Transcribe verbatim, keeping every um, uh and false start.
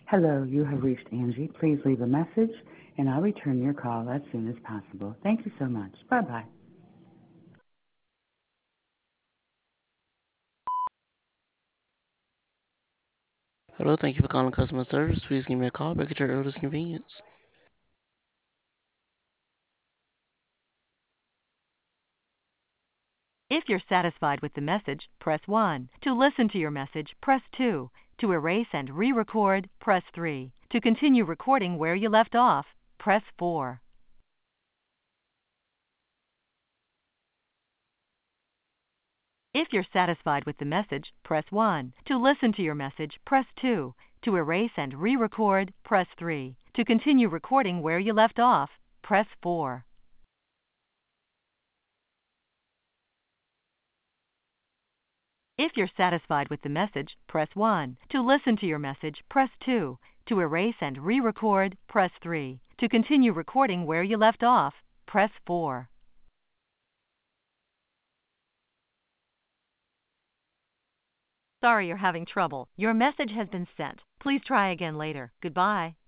Hello, you have reached Angie. Please leave a message, and I'll return your call as soon as possible. Thank you so much. Bye-bye. Hello, thank you for calling customer service. Please give me a call back at your earliest convenience. If you're satisfied with the message, press one. To listen to your message, press two. To erase and re-record, press three. To continue recording where you left off, press four. If you're satisfied with the message, press one. To listen to your message, press two. To erase and re-record, press three. To continue recording where you left off, press four. If you're satisfied with the message, press one. To listen to your message, press two. To erase and re-record, press three. To continue recording where you left off, press four. Sorry you're having trouble. Your message has been sent. Please try again later. Goodbye.